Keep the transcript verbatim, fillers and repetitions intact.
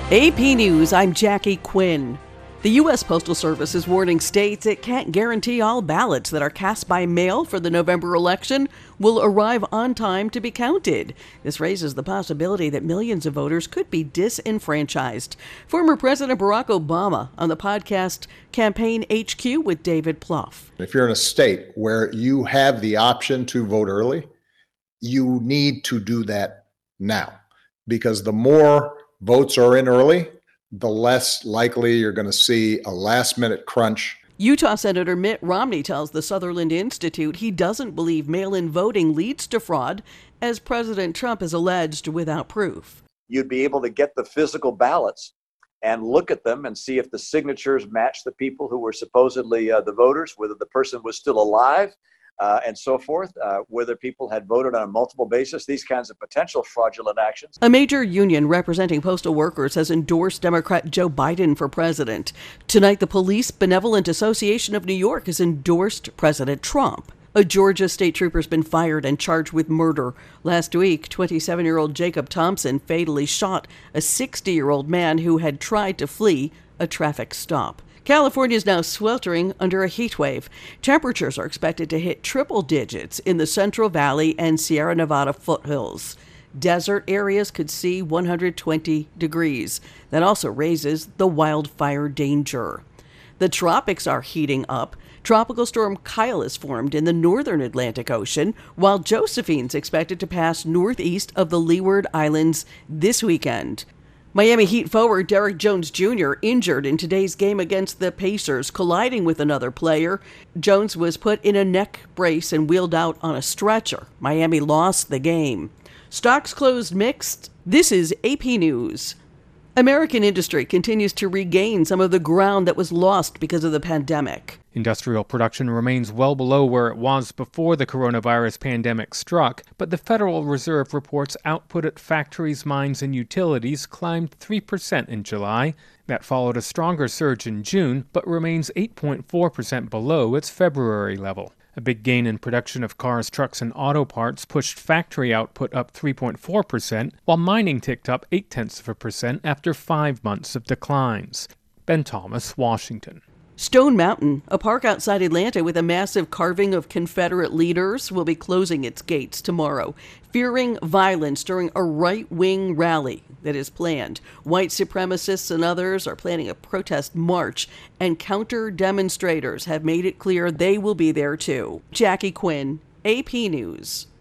A P News, I'm Jackie Quinn. The U S Postal Service is warning states it can't guarantee all ballots that are cast by mail for the November election will arrive on time to be counted. This raises the possibility that millions of voters could be disenfranchised. Former President Barack Obama on the podcast Campaign H Q with David Plouffe. If you're in a state where you have the option to vote early, you need to do that now, because the more votes are in early, the less likely you're going to see a last-minute crunch. Utah Senator Mitt Romney tells the Sutherland Institute he doesn't believe mail-in voting leads to fraud, as President Trump has alleged without proof. You'd be able to get the physical ballots and look at them and see if the signatures match the people who were supposedly uh, the voters, whether the person was still alive, Uh, and so forth, uh, whether people had voted on a multiple basis, these kinds of potential fraudulent actions. A major union representing postal workers has endorsed Democrat Joe Biden for president. Tonight, the Police Benevolent Association of New York has endorsed President Trump. A Georgia state trooper's been fired and charged with murder. Last week, twenty-seven-year-old Jacob Thompson fatally shot a sixty-year-old man who had tried to flee a traffic stop. California is now sweltering under a heat wave. Temperatures are expected to hit triple digits in the Central Valley and Sierra Nevada foothills. Desert areas could see one hundred twenty degrees. That also raises the wildfire danger. The tropics are heating up. Tropical storm Kyle is formed in the northern Atlantic Ocean, while Josephine's expected to pass northeast of the Leeward Islands this weekend. Miami Heat forward Derrick Jones Junior injured in today's game against the Pacers, colliding with another player. Jones was put in a neck brace and wheeled out on a stretcher. Miami lost the game. Stocks closed mixed. This is A P News. American industry continues to regain some of the ground that was lost because of the pandemic. Industrial production remains well below where it was before the coronavirus pandemic struck, but the Federal Reserve reports output at factories, mines, and utilities climbed three percent in July. That followed a stronger surge in June, but remains eight point four percent below its February level. A big gain in production of cars, trucks, and auto parts pushed factory output up three point four percent, while mining ticked up eight tenths of a percent after five months of declines. Ben Thomas, Washington. Stone Mountain, a park outside Atlanta with a massive carving of Confederate leaders, will be closing its gates tomorrow, fearing violence during a right-wing rally that is planned. White supremacists and others are planning a protest march, and counter-demonstrators have made it clear they will be there too. Jackie Quinn, A P News.